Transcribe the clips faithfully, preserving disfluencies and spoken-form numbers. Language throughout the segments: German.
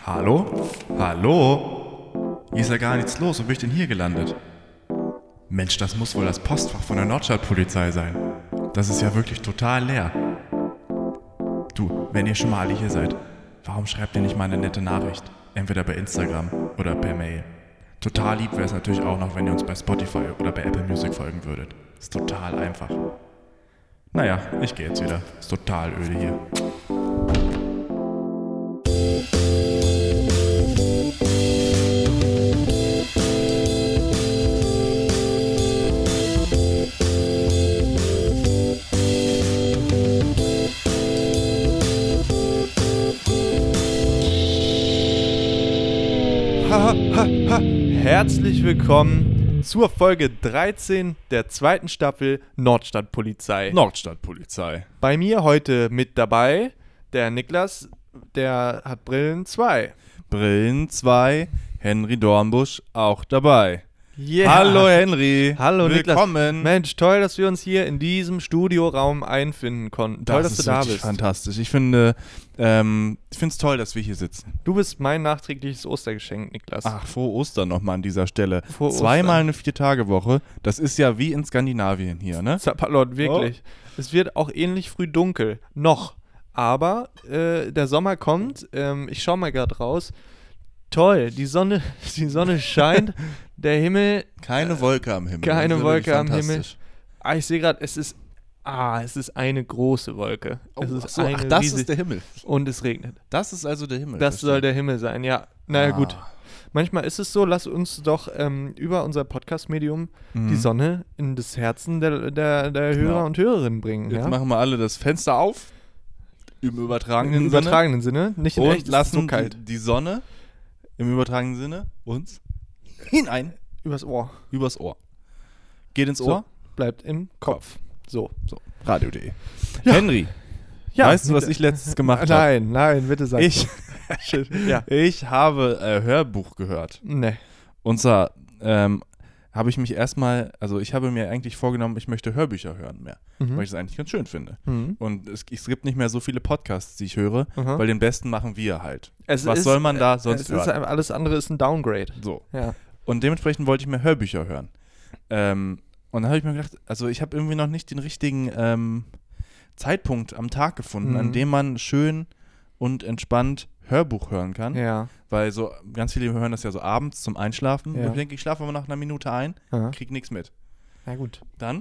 Hallo? Hallo? Hier ist ja gar nichts los. Wo bin ich denn hier gelandet? Mensch, das muss wohl das Postfach von der Nordstadtpolizei sein. Das ist ja wirklich total leer. Du, wenn ihr schon mal alle hier seid, warum schreibt ihr nicht mal eine nette Nachricht? Entweder bei Instagram oder per Mail. Total lieb wäre es natürlich auch noch, wenn ihr uns bei Spotify oder bei Apple Music folgen würdet. Ist total einfach. Naja, ich gehe jetzt wieder. Ist total öde hier. Ha, ha, ha. Herzlich willkommen zur Folge dreizehn der zweiten Staffel Nordstadtpolizei. Nordstadtpolizei. Bei mir heute mit dabei der Niklas, der hat Brillen zwei. Brillen zwei, Henry Dornbusch auch dabei. Yeah. Hallo Henry. Hallo Willkommen. Niklas. Mensch, toll, dass wir uns hier in diesem Studioraum einfinden konnten. Toll, das dass du da ist bist. Fantastisch. Ich finde, ähm, ich finde es toll, dass wir hier sitzen. Du bist mein nachträgliches Ostergeschenk, Niklas. Ach, frohe Ostern nochmal an dieser Stelle. Frohe Zweimal Ostern. eine Vier-Tage-Woche. Das ist ja wie in Skandinavien hier, ne? Zappalot, wirklich. Oh. Es wird auch ähnlich früh dunkel. Noch. Aber äh, der Sommer kommt. Ähm, ich schaue mal gerade raus. Toll, die Sonne, die Sonne scheint. Der Himmel. Keine Wolke am Himmel. Keine Wolke am Himmel. Ah, ich sehe gerade, es ist. Ah, es ist eine große Wolke. Oh, es ist ach so, eine ach, das riesig, ist der Himmel. Und es regnet. Das ist also der Himmel. Das verstehe. soll der Himmel sein, ja. Naja, ah. gut. Manchmal ist es so, lass uns doch ähm, über unser Podcast-Medium mhm. die Sonne in das Herzen der, der, der genau. Hörer und Hörerinnen bringen. Jetzt ja? machen wir alle das Fenster auf. Im übertragenen Im Sinne. übertragenen Sinne. Nicht in Und echt, es ist lassen so kalt. Die, die Sonne im übertragenen Sinne uns hinein. Übers Ohr. Übers Ohr. Geht ins So, Ohr. bleibt im Kopf. Kopf. So. So. Radio punkt de. Ja. Henry, Ja, weißt du, was ich letztens gemacht habe? Nein, nein, bitte sag Ich, Shit. Ja. ich habe äh, Hörbuch gehört. Nee. Und zwar ähm, habe ich mich erstmal, also ich habe mir eigentlich vorgenommen, ich möchte Hörbücher hören mehr, Mhm. weil ich es eigentlich ganz schön finde. Mhm. Und es, es gibt nicht mehr so viele Podcasts, die ich höre, Aha. weil den besten machen wir halt. Es Was ist, soll man da äh, sonst es ist, hören? alles andere ist ein Downgrade. So. Ja. Und dementsprechend wollte ich mir Hörbücher hören. Ähm, und dann habe ich mir gedacht, also ich habe irgendwie noch nicht den richtigen ähm, Zeitpunkt am Tag gefunden, Mhm. an dem man schön und entspannt Hörbuch hören kann. Ja. Weil so ganz viele hören das ja so abends zum Einschlafen. Ja. Und ich denke, ich schlafe aber nach einer Minute ein, Aha. krieg nichts mit. Na gut. Dann,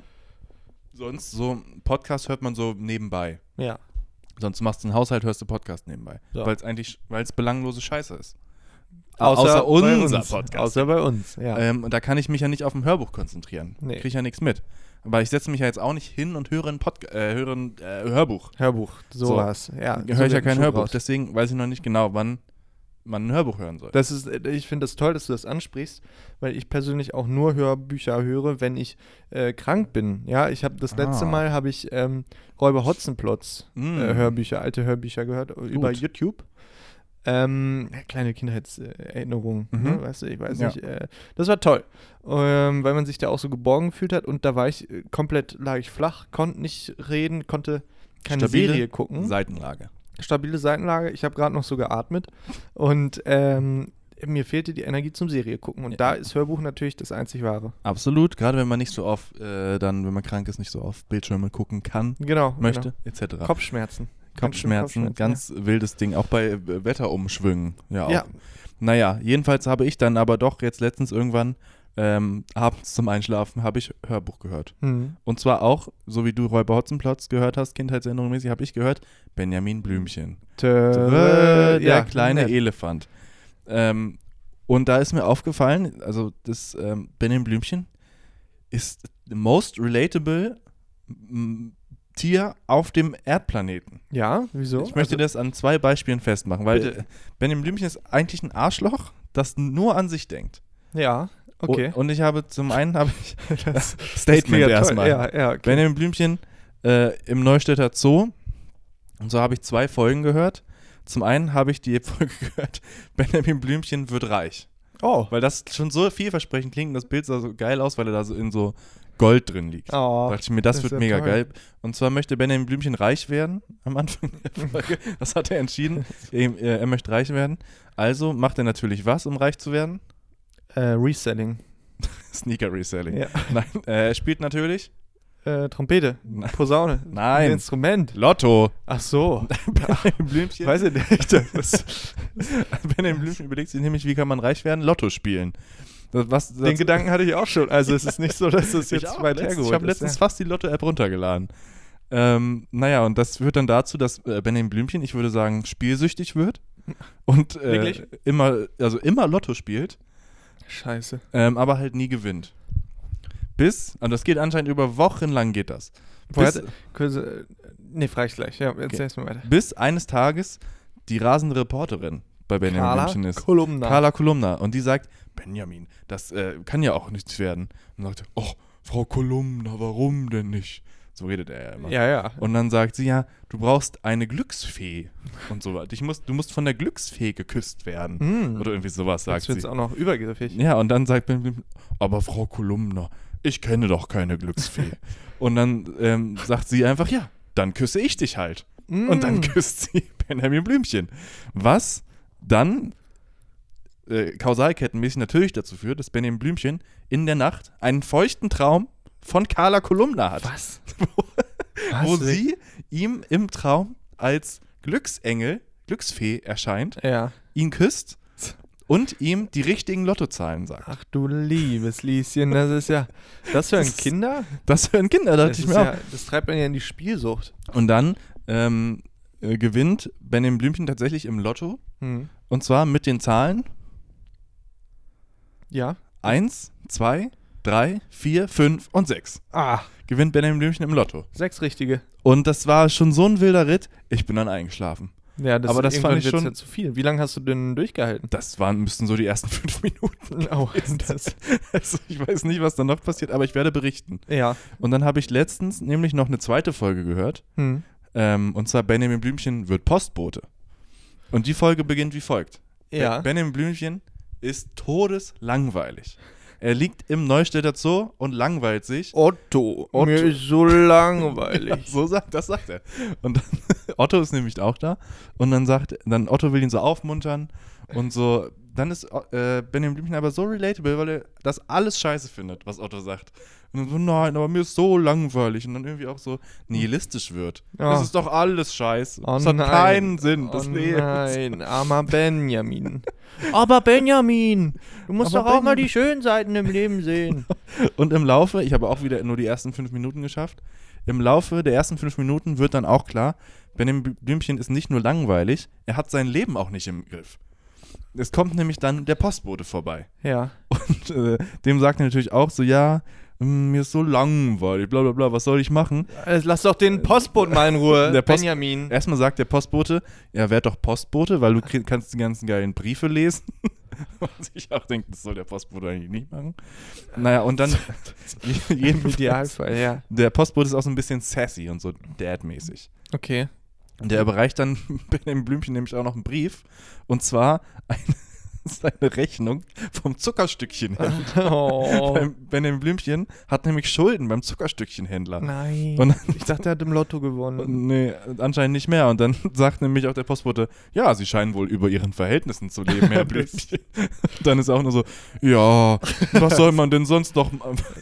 sonst so Podcast hört man so nebenbei. Ja. Sonst machst du einen Haushalt, hörst du Podcast nebenbei. So. Weil es eigentlich, weil es belanglose Scheiße ist. Außer, Außer bei unser uns. Podcast. Außer bei uns, ja. Ähm, und da kann ich mich ja nicht auf ein Hörbuch konzentrieren. Nee. Kriege ich ja nichts mit. Aber ich setze mich ja jetzt auch nicht hin und höre ein, Podca- äh, höre ein äh, Hörbuch. Hörbuch, sowas. Ja, Da so höre ich ja wird kein schon Hörbuch. raus. Deswegen weiß ich noch nicht genau, wann man ein Hörbuch hören soll. Das ist, ich finde das toll, dass du das ansprichst, weil ich persönlich auch nur Hörbücher höre, wenn ich äh, krank bin. Ja, ich habe das letzte Ah. Mal habe ich ähm, Räuber Hotzenplotz Mm. äh, Hörbücher, alte Hörbücher gehört über Gut. YouTube. Ähm, ja, kleine Kindheitserinnerungen, Mhm. ne? Weißt du, ich weiß Ja. nicht. Äh, das war toll, ähm, weil man sich da auch so geborgen gefühlt hat und da war ich äh, komplett, lag ich flach, konnte nicht reden, konnte keine Stabile Serie gucken. Seitenlage. Stabile Seitenlage, ich habe gerade noch so geatmet und ähm, mir fehlte die Energie zum Serie gucken und Ja. da ist Hörbuch natürlich das einzig wahre. Absolut. Gerade wenn man nicht so oft, äh, dann, wenn man krank ist, nicht so auf Bildschirme gucken kann, Genau. möchte, Genau. et cetera. Kopfschmerzen. Kopfschmerzen, ganz wildes Ding, auch bei äh, Wetterumschwüngen. Ja, auch. Ja. Naja, jedenfalls habe ich dann aber doch jetzt letztens irgendwann ähm, abends zum Einschlafen habe ich Hörbuch gehört. Mhm. Und zwar auch, so wie du Räuber Hotzenplotz gehört hast, kindheitserinnerungsmäßig, habe ich gehört, Benjamin Blümchen. Tö- der ja, kleine nett. Elefant. Ähm, und da ist mir aufgefallen, also das ähm, Benjamin Blümchen ist the most relatable m, Tier auf dem Erdplaneten. Ja, wieso? Ich möchte Also, das an zwei Beispielen festmachen, weil Bitte. äh, Benjamin Blümchen ist eigentlich ein Arschloch, das nur an sich denkt. Ja, okay. Und, und ich habe zum einen habe ich das, Statement klingt ja toll. erstmal. Ja, ja, okay. Benjamin Blümchen äh, im Neustädter Zoo. Und so habe ich zwei Folgen gehört. Zum einen habe ich die Folge gehört, Benjamin Blümchen wird reich. Oh, Weil das schon so vielversprechend klingt und das Bild sah so geil aus, weil er da so in so Gold drin liegt. Oh, Da dachte ich mir, das, das wird ist ja mega toll. geil. Und zwar möchte Benjamin Blümchen reich werden am Anfang der Folge. Das hat er entschieden. er, er möchte reich werden. Also macht er natürlich was, um reich zu werden? Äh, Reselling. Sneaker Reselling. Ja. Nein, äh, er spielt natürlich Äh, Trompete. Nein. Posaune. Nein. Ein Instrument. Lotto. Ach so. Benjamin Blümchen. Weiß ich nicht. Das, Benjamin Blümchen überlegt sich nämlich, wie kann man reich werden? Lotto spielen. Das, was, das, den Gedanken hatte ich auch schon. Also es ist nicht so, dass das ich jetzt auch, weit letztens, hergeholt Ich habe ist. letztens ja. fast die Lotto-App runtergeladen. Ähm, naja, und das führt dann dazu, dass äh, Benjamin Blümchen, ich würde sagen, spielsüchtig wird. Und äh, Wirklich? immer, also immer Lotto spielt, Scheiße. ähm, aber halt nie gewinnt. Bis, und das geht anscheinend über Wochen lang geht das. Woher Bis, hat- Kurse, äh, nee, frage ich gleich. Ja, erzähl's mir weiter. bis eines Tages die rasende Reporterin bei Benjamin Carla Blümchen ist. Kolumna. Carla Kolumna. Und die sagt, Benjamin, das äh, kann ja auch nichts werden. Und sagt, oh, Frau Kolumna, warum denn nicht? So redet er ja immer. Ja, ja. Und dann sagt sie, ja, du brauchst eine Glücksfee und so weiter. Ich muss, du musst von der Glücksfee geküsst werden. Hm. Oder irgendwie sowas, sagt Jetzt wird's sie. auch noch übergriffig. Ja, und dann sagt Benjamin, aber Frau Kolumna, ich kenne doch keine Glücksfee. Und dann ähm, sagt sie einfach, ja, dann küsse ich dich halt. Mm. Und dann küsst sie Benjamin Blümchen. Was dann äh, kausalkettenmäßig natürlich dazu führt, dass Benjamin Blümchen in der Nacht einen feuchten Traum von Carla Kolumna hat. Was? Wo Was? sie ihm im Traum als Glücksengel, Glücksfee erscheint, Ja. ihn küsst und ihm die richtigen Lottozahlen sagt. Ach du liebes Lieschen, das ist ja, das für ein Das- Kinder? Das für ein Kinder, dachte Das, ich ist mir auch. ja, das treibt man ja in die Spielsucht. Und dann ähm, äh, gewinnt Benjamin Blümchen tatsächlich im Lotto. Hm. Und zwar mit den Zahlen Ja. eins, zwei, drei, vier, fünf und sechs. Ah, Gewinnt Benjamin Blümchen im Lotto. sechs richtige. Und das war schon so ein wilder Ritt. Ich bin dann eingeschlafen. Ja, das, Aber das irgendwann fand ich wird's schon- ja zu viel. Wie lange hast du denn durchgehalten? Das waren, müssten so die ersten fünf Minuten. Oh, gewesen das, sein. Also ich weiß nicht, was dann noch passiert, aber ich werde berichten. ja. Und dann habe ich letztens nämlich noch eine zweite Folge gehört. Hm. Ähm, und zwar Benjamin Blümchen wird Postbote. Und die Folge beginnt wie folgt. Ja. Be- Benjamin Blümchen ist todeslangweilig. Er liegt im Neustädter Zoo und langweilt sich. Otto, Otto. mir ist so langweilig. So sagt, das sagt er. Und dann, Otto ist nämlich auch da. Und dann sagt, dann Otto will ihn so aufmuntern und so. Dann ist äh, Benjamin Blümchen aber so relatable, weil er das alles scheiße findet, was Otto sagt. Und dann so, nein, aber mir ist so langweilig. Und dann irgendwie auch so nihilistisch wird. Ja. Es ist doch alles scheiße. Oh es hat nein. keinen Sinn. Oh Das Leben. nein, armer Benjamin. Aber Benjamin, du musst Aber doch auch mal Benjamin- die schönen Seiten im Leben sehen. Und im Laufe, ich habe auch wieder nur die ersten fünf Minuten geschafft, im Laufe der ersten fünf Minuten wird dann auch klar, Benjamin Blümchen ist nicht nur langweilig, er hat sein Leben auch nicht im Griff. Es kommt nämlich dann der Postbote vorbei. Ja. Und äh, dem sagt er natürlich auch so, ja, mm, mir ist so langweilig, bla bla bla, was soll ich machen? Äh, Lass doch den Postboten mal in Ruhe, Der Post- Benjamin. Erstmal sagt der Postbote, ja, werd doch Postbote, weil du krieg, kannst die ganzen geilen Briefe lesen. Was ich auch denke, das soll der Postbote eigentlich nicht machen. Naja, und dann Im jedenfalls, Idealfall, ja. der Postbote ist auch so ein bisschen sassy und so Dad-mäßig. Okay. Und der überreicht dann Benjamin Blümchen nämlich auch noch einen Brief. Und zwar eine, seine Rechnung vom Zuckerstückchenhändler. Oh. Beim Benjamin Blümchen hat nämlich Schulden beim Zuckerstückchenhändler. Nein. Und Ich dachte, er hat im Lotto gewonnen. nee, anscheinend nicht mehr. Und dann sagt nämlich auch der Postbote, ja, sie scheinen wohl über ihren Verhältnissen zu leben, Herr Blümchen. Dann ist er auch nur so, ja, was soll man denn sonst noch?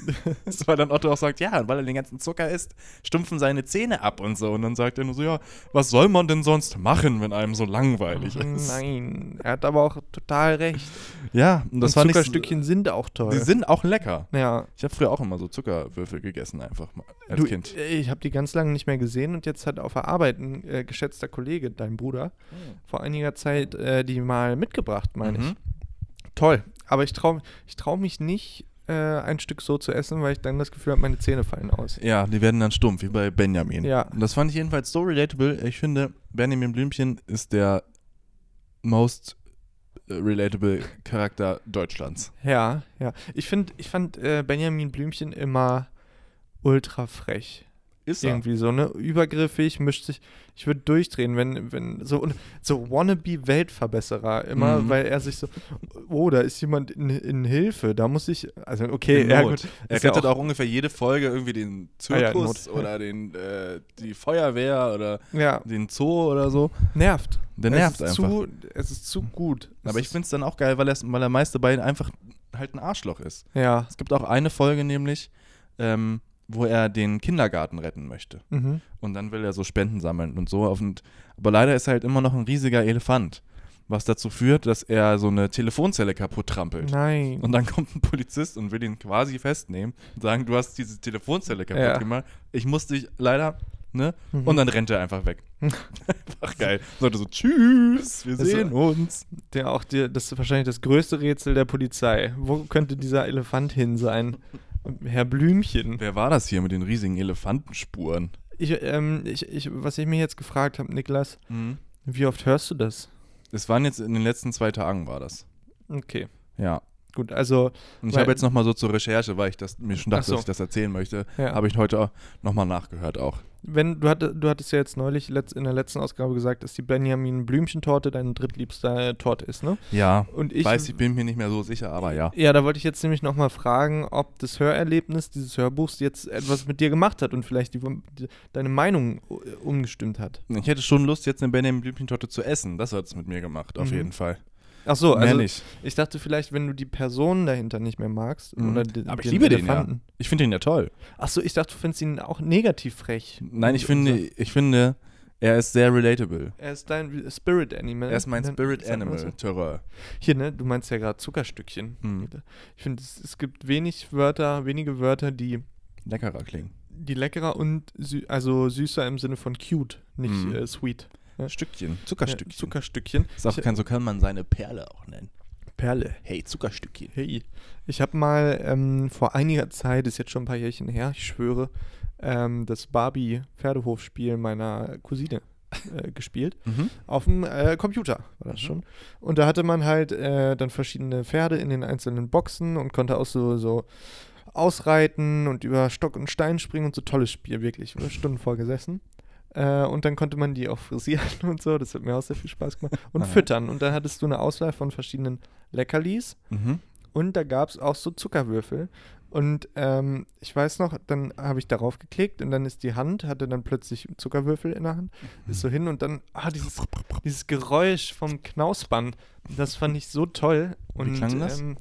Weil dann Otto auch sagt, ja, weil er den ganzen Zucker isst, stumpfen seine Zähne ab und so. Und dann sagt er nur so, ja, was soll man denn sonst machen, wenn einem so langweilig ist? Nein, er hat aber auch total recht. Ja, und das Und fand ich. Zuckerstückchen sind auch toll. Die sind auch lecker. ja. Ich habe früher auch immer so Zuckerwürfel gegessen, einfach mal als Du, Kind. äh, ich habe die ganz lange nicht mehr gesehen und jetzt hat auf der Arbeit ein äh, geschätzter Kollege, dein Bruder, vor einiger Zeit äh, die mal mitgebracht, meine Mhm. ich. Toll. Aber ich traue ich trau mich nicht, äh, ein Stück so zu essen, weil ich dann das Gefühl habe, meine Zähne fallen aus. Ja, die werden dann stumpf, wie bei Benjamin. Ja. Und das fand ich jedenfalls so relatable. Ich finde, Benjamin Blümchen ist der most äh, relatable Charakter Deutschlands. Ja, ja. Ich, find, ich fand äh, Benjamin Blümchen immer ultra frech. Ist er. Irgendwie so, ne? Übergriffig, mischt sich. Ich würde durchdrehen, wenn, wenn so, so wannabe-Weltverbesserer immer, Mhm. weil er sich so, oh, da ist jemand in, in Hilfe, da muss ich, also okay, In ja Not. gut. Er ist ja rettet auch, ungefähr jede Folge irgendwie den Ah ja, in Zirkus Not. oder den, äh, die Feuerwehr oder Ja, den Zoo oder so. nervt. Der es nervt ist einfach. Zu, es ist zu gut. Es Aber ich ist- finde es dann auch geil, weil, er, weil er meiste bei ihnen einfach halt ein Arschloch ist. Ja. Es gibt auch eine Folge nämlich, ähm, wo er den Kindergarten retten möchte. Mhm. Und dann will er so Spenden sammeln und so. Auf und, aber leider ist er halt immer noch ein riesiger Elefant, was dazu führt, dass er so eine Telefonzelle kaputt trampelt. Nein. Und dann kommt ein Polizist und will ihn quasi festnehmen und sagen, du hast diese Telefonzelle kaputt Ja. gemacht. Ich muss dich leider, ne? Mhm. Und dann rennt er einfach weg. Einfach geil. Sollte so, tschüss, wir Also- sehen uns. Der auch die, das ist wahrscheinlich das größte Rätsel der Polizei. Wo könnte dieser Elefant hin sein? Herr Blümchen. Wer war das hier mit den riesigen Elefantenspuren? Ich, ähm, ich, ich, was ich mir jetzt gefragt habe, Niklas, wie oft hörst du das? Es waren jetzt in den letzten zwei Tagen war das. Okay, Ja. gut, also, Und ich Weil- habe jetzt nochmal so zur Recherche, weil ich das mir schon dachte, Ach so. dass ich das erzählen möchte, ja. habe ich heute nochmal nachgehört auch. Wenn, du, hatte, du hattest ja jetzt neulich letzt, in der letzten Ausgabe gesagt, dass die Benjamin Blümchen-Torte deine drittliebste äh, Torte ist, ne? Ja, Und ich ich, weiß, ich bin mir nicht mehr so sicher, aber ja. ja, da wollte ich jetzt nämlich nochmal fragen, ob das Hörerlebnis dieses Hörbuchs jetzt etwas mit dir gemacht hat und vielleicht die, die, deine Meinung uh, umgestimmt hat. Ich hätte schon Lust, jetzt eine Benjamin Blümchen-Torte zu essen. Das hat es mit mir gemacht, auf Mhm. jeden Fall. Ach so, Mehr also nicht. ich dachte vielleicht, wenn du die Person dahinter nicht mehr magst Mhm. oder den, Aber ich den liebe den, Elefanten. Ich finde ihn ja toll. Ach so, ich dachte, du findest ihn auch negativ frech. Nein, ich Und finde, so. ich finde, er ist sehr relatable. Er ist dein Spirit Animal. Er ist mein Nennt- Spirit sagt man das Animal, so? Terror. Hier, ne, du meinst ja gerade Zuckerstückchen. Hm. Ich finde, es, es gibt wenig Wörter, wenige Wörter, die, Leckerer klingen. die leckerer und sü also süßer im Sinne von cute, nicht Mhm. äh, sweet. Ja. Stückchen, Ja, Zuckerstückchen. Zuckerstückchen. Ist auch Ich- kein, so kann man seine Perle auch nennen. Perle. Hey, Zuckerstückchen. Hey, ich habe mal ähm, vor einiger Zeit, ist jetzt schon ein paar Jährchen her, ich schwöre, ähm, das Barbie-Pferdehofspiel meiner Cousine äh, gespielt. Mhm. Auf dem äh, Computer war das Mhm. schon. Und da hatte man halt äh, dann verschiedene Pferde in den einzelnen Boxen und konnte auch so, so ausreiten und über Stock und Stein springen und so tolles Spiel, wirklich. Oder Stunden vorgesessen. Äh, und dann konnte man die auch frisieren und so. Das hat mir auch sehr viel Spaß gemacht. Und Aha. füttern. Und dann hattest du eine Auswahl von verschiedenen Leckerlis. Mhm. Und da gab es auch so Zuckerwürfel. Und ähm, ich weiß noch, dann habe ich darauf geklickt und dann ist die Hand, hatte dann plötzlich Zuckerwürfel in der Hand, ist so hin und dann, ah, dieses, dieses Geräusch vom Knausband, das fand ich so toll. Und, klang das? Ähm,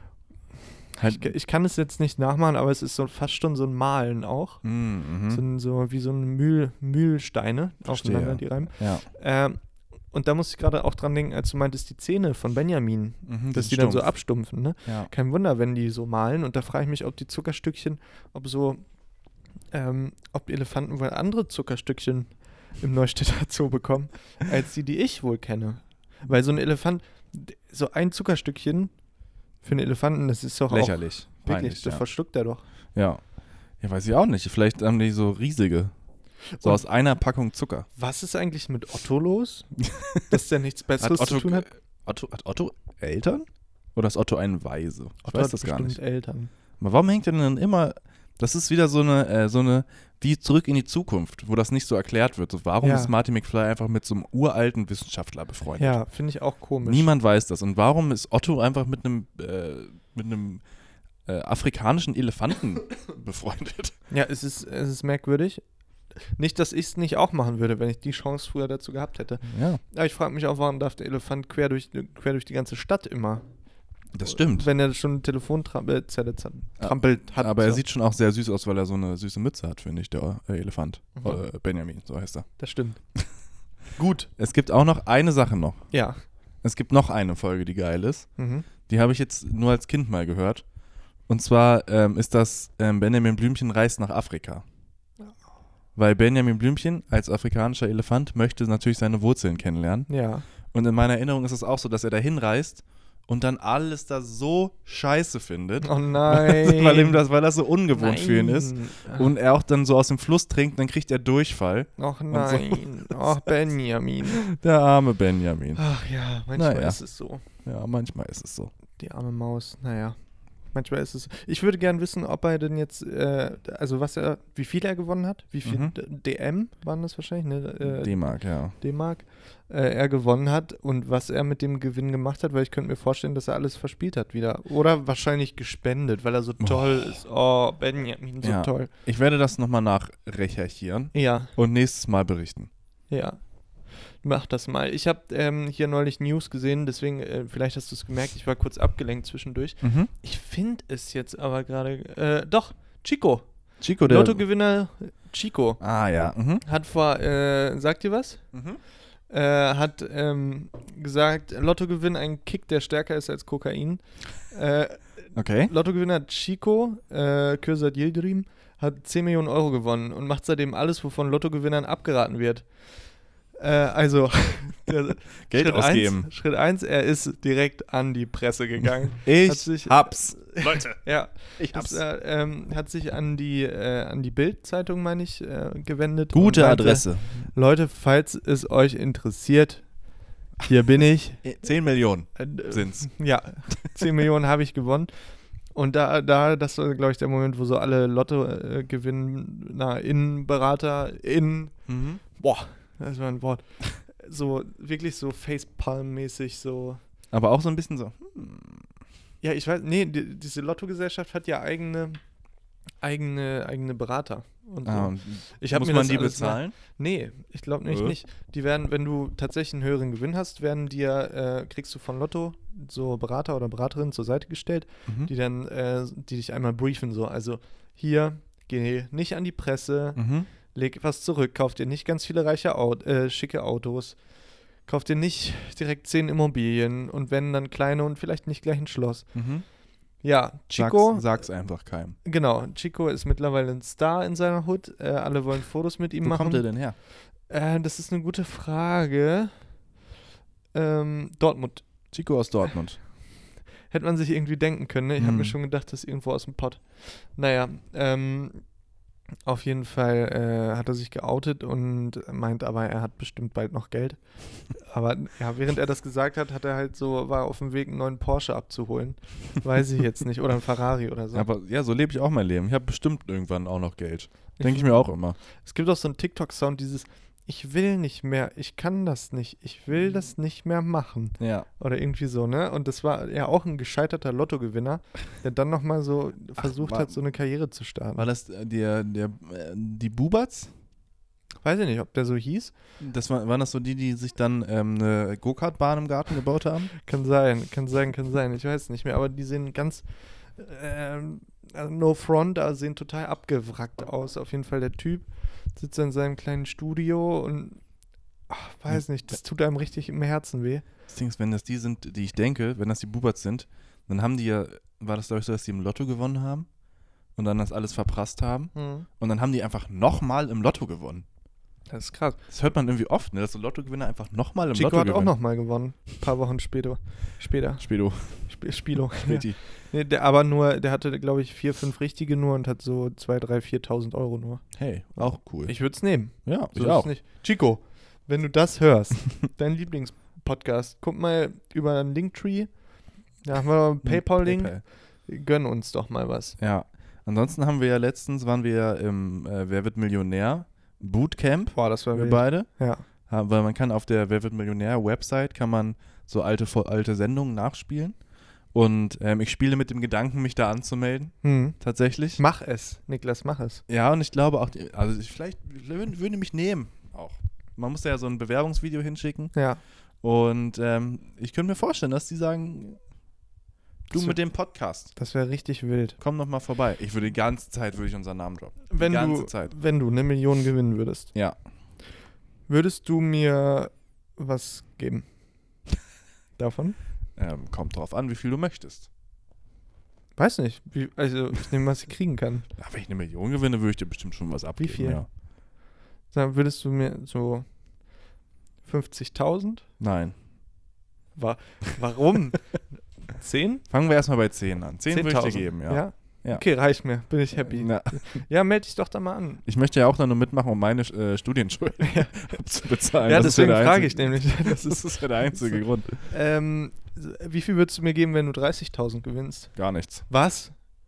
Halt, ich, ich kann es jetzt nicht nachmachen, aber es ist so fast schon so ein Malen auch. Mhm, So, mhm. ein, so wie so ein Mühl, Mühlsteine Verstehe. aufeinander, die reimen. Ja. Ähm, und da musste ich gerade auch dran denken, als du meintest, die Zähne von Benjamin, Mhm, dass sind die dann so stumpf. abstumpfen, ne? Ja. Kein Wunder, wenn die so malen. Und da frage ich mich, ob die Zuckerstückchen, ob so, ähm, ob Elefanten wohl andere Zuckerstückchen im Neustädter Zoo bekommen, als die, die ich wohl kenne. Weil so ein Elefant, d- so ein Zuckerstückchen für einen Elefanten, das ist doch Lächerlich. auch wirklich, Peinlich, das ja. verschluckt er doch. ja. Ja, weiß ich auch nicht. Vielleicht haben die so riesige. So Und- aus einer Packung Zucker. Was ist eigentlich mit Otto los? Dass der nichts Besseres Otto, zu tun hat? Otto, hat Otto Eltern? Oder ist Otto ein Weise? Ich Otto weiß hat das gar bestimmt nicht. Eltern. Aber warum hängt er denn immer. Das ist wieder so eine, äh, so eine, wie zurück in die Zukunft, wo das nicht so erklärt wird. So, warum Ja. ist Marty McFly einfach mit so einem uralten Wissenschaftler befreundet? Ja, finde ich auch komisch. Niemand weiß das. Und warum ist Otto einfach mit einem, äh, mit einem äh, afrikanischen Elefanten befreundet? Ja, es ist, es ist merkwürdig. Nicht, dass ich es nicht auch machen würde, wenn ich die Chance früher dazu gehabt hätte. Ja, Aber ich frage mich auch, warum darf der Elefant quer durch, quer durch die ganze Stadt immer? das stimmt. Wenn er schon eine Telefonzelle z- trampelt hat. Aber er so. sieht schon auch sehr süß aus, weil er so eine süße Mütze hat, finde ich, der äh, Elefant. Mhm. Äh, Benjamin, so heißt er. Das stimmt. Gut. Es gibt auch noch eine Sache noch. Ja. Es gibt noch eine Folge, die geil ist. Mhm. Die habe ich jetzt nur als Kind mal gehört. Und zwar ähm, ist das ähm, Benjamin Blümchen reist nach Afrika. Weil Benjamin Blümchen als afrikanischer Elefant möchte natürlich seine Wurzeln kennenlernen. Ja. Und in meiner Erinnerung ist es auch so, dass er da hinreist und dann alles da so scheiße findet. Oh nein. weil ihm das, weil das so ungewohnt nein. für ihn ist. Und er auch dann so aus dem Fluss trinkt, dann kriegt er Durchfall. Ach so. nein. Ach, Benjamin. Der arme Benjamin. Ach ja, manchmal Naja. ist es so. Ja, manchmal ist es so. Die arme Maus. Naja. manchmal ist es. Ich würde gern wissen, ob er denn jetzt, äh, also was er, wie viel er gewonnen hat, wie viel Mhm. D M waren das wahrscheinlich, ne? Äh, D-Mark, ja. D-Mark äh, er gewonnen hat und was er mit dem Gewinn gemacht hat, weil ich könnte mir vorstellen, dass er alles verspielt hat wieder. Oder wahrscheinlich gespendet, weil er so toll ist. Oh, Benjamin, so Ja. toll. Ich werde das nochmal nachrecherchieren Ja, und nächstes Mal berichten. ja. Mach das mal. Ich habe ähm, hier neulich News gesehen, deswegen, äh, vielleicht hast du es gemerkt, ich war kurz abgelenkt zwischendurch. Mhm. Ich finde es jetzt aber gerade, äh, doch, Chico. Chico, der... Lottogewinner Chico Ah, ja. Mhm. hat vor, äh, sagt ihr was? Mhm. Äh, hat ähm, gesagt, Lottogewinn ein Kick, der stärker ist als Kokain. Äh, Okay. Lottogewinner Chico, äh, Kürsat Yildirim, hat zehn Millionen Euro gewonnen und macht seitdem alles, wovon Lottogewinnern abgeraten wird. Äh, also, der, Geld Schritt ausgeben. Eins, Schritt eins, er ist direkt an die Presse gegangen. Ich Hat sich- hab's. Leute, Ja, ich das, hab's. äh, ähm, hat sich an die, äh, an die Bild-Zeitung, meine ich, äh, gewendet. Gute und meinte, Adresse. Leute, falls es euch interessiert, hier bin ich. zehn Millionen Äh, sind's. Ja, zehn Millionen habe ich gewonnen. Und da, da das war, glaube ich, der Moment, wo so alle Lotto-Gewinner, Innenberater, in, Mhm. boah, das war ein Wort, so wirklich so Facepalm-mäßig so. Aber auch so ein bisschen so. Ja, ich weiß, nee, die, diese Lottogesellschaft hat ja eigene, eigene, eigene Berater. Und so. Ah, und Ich hab muss mir man das die alles bezahlen? Nee, ich glaube nicht, Äh? nicht. Die werden, wenn du tatsächlich einen höheren Gewinn hast, werden dir, äh, kriegst du von Lotto so Berater oder Beraterin zur Seite gestellt, Mhm. die dann, äh, die dich einmal briefen, so, also hier, geh nicht an die Presse, Mhm. leg was zurück, kauf dir nicht ganz viele reiche Aut äh, schicke Autos, kauf dir nicht direkt zehn Immobilien und wenn, dann kleine und vielleicht nicht gleich ein Schloss. Mhm. Ja, Chico, Sag's, sag's einfach keinem. genau, Chico ist mittlerweile ein Star in seiner Hood, äh, alle wollen Fotos mit ihm Wo machen. kommt er denn her? Äh, das ist eine gute Frage. Ähm, Dortmund. Chico aus Dortmund. Hätte man sich irgendwie denken können, ne? Ich habe Hm. mir schon gedacht, das ist irgendwo aus dem Pott. Naja, ähm, auf jeden Fall äh, hat er sich geoutet und meint aber, er hat bestimmt bald noch Geld. Aber ja, während er das gesagt hat, hat er halt so, war auf dem Weg, einen neuen Porsche abzuholen. Weiß ich jetzt nicht. Oder einen Ferrari oder so. Aber ja, so lebe ich auch mein Leben. Ich habe bestimmt irgendwann auch noch Geld. Denke ich mir auch immer. Es gibt auch so einen TikTok-Sound, dieses ich will nicht mehr, ich kann das nicht, ich will das nicht mehr machen. Ja. Oder irgendwie so, ne? Und das war ja auch ein gescheiterter Lottogewinner, der dann nochmal so versucht war- hat, so eine Karriere zu starten. War das äh, der, der, äh, die Bubats? Weiß ich nicht, ob der so hieß. Das war, waren das so die, die sich dann ähm, eine Go-Kart-Bahn im Garten gebaut haben? Kann sein, kann sein, kann sein. Ich weiß es nicht mehr, aber die sehen ganz, ähm, also no front, aber sehen total abgewrackt aus. Auf jeden Fall der Typ sitzt in seinem kleinen Studio und ach, weiß nicht, das tut einem richtig im Herzen weh. Das Ding ist, wenn das die sind, die ich denke, wenn das die Bubats sind, dann haben die ja, war das glaube ich so, dass die im Lotto gewonnen haben und dann das alles verprasst haben Hm. und dann haben die einfach nochmal im Lotto gewonnen. Das ist krass. Das hört man irgendwie oft, ne, dass so Lottogewinner einfach nochmal im Chico Lotto hat auch gewinnen. nochmal gewonnen. Ein paar Wochen später. Später. Spedo. Sp Spilo. Ja. Späti. Nee, der, aber nur, der hatte, glaube ich, vier, fünf richtige nur und hat so zwei, drei, viertausend Euro nur. Hey, auch cool. Ich würde es nehmen. ja, So ich ist auch. es nicht. Chico, wenn du das hörst, dein Lieblingspodcast, guck mal über einen Linktree. Da haben wir einen PayPal-Link. PayPal. Gönn uns doch mal was. Ja. Ansonsten haben wir ja letztens, waren wir ja im äh, Wer wird Millionär Bootcamp, Boah, das war wir wild. beide. Ja. Ja, weil man kann auf der Wer wird Millionär Website kann man so alte, vo- alte Sendungen nachspielen. Und ähm, ich spiele mit dem Gedanken, mich da anzumelden, Hm. tatsächlich. Mach es, Niklas, mach es. Ja, und ich glaube auch, die, also ich vielleicht würde, würde mich nehmen auch. Man muss ja so ein Bewerbungsvideo hinschicken. Ja. Und ähm, ich könnte mir vorstellen, dass die sagen, du Das mit dem Podcast, Das wäre richtig wild. komm noch mal vorbei. Ich würde die ganze Zeit, würde ich unseren Namen droppen. Wenn die ganze du, Zeit. wenn du eine Million gewinnen würdest, Ja. würdest du mir was geben? Davon? Ähm, kommt drauf an, wie viel du möchtest. Weiß nicht. Wie, also, ich nehme, was ich kriegen kann. Ja, wenn ich eine Million gewinne, würde ich dir bestimmt schon was abgeben. viel? Ja. Sag, würdest du mir so fünfzigtausend? Nein. Wa warum? zehn? Fangen wir erstmal bei zehn an. zehn würde ich dir zehntausend? geben, ja. ja. Ja. Okay, reicht mir. Bin ich happy. Na, Ja, melde dich doch da mal an. ich möchte ja auch dann nur mitmachen, um meine äh, Studienschulden abzubezahlen. Ja, Das ist ja deswegen der frage ich einzige- nämlich. Das Das ist, ist ja der einzige Grund. ähm, Wie viel würdest du mir geben, wenn du dreißigtausend gewinnst? Gar nichts. Was?